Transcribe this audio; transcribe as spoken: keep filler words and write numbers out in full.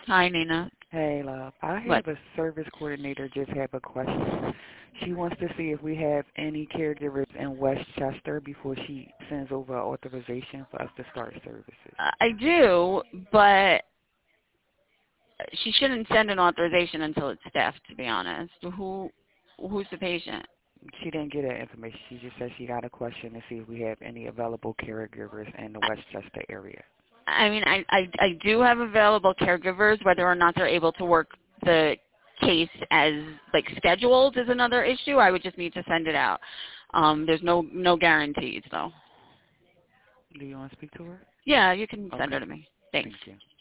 Hi, Nina. Hey, love. I What? have a service coordinator just have a question. She wants to see if we have any caregivers in Westchester before she sends over authorization for us to start services. Uh, I do, but she shouldn't send an authorization until it's staffed, to be honest. Who, who's the patient? She didn't get that information. She just said she got a question to see if we have any available caregivers in the Westchester area. I mean, I, I, I do have available caregivers. Whether or not they're able to work the case as, like, scheduled is another issue. I would just need to send it out. Um, there's no, no guarantees, though. Do you want to speak to her? Yeah, you can send her Okay. to me. Thanks. Thank you.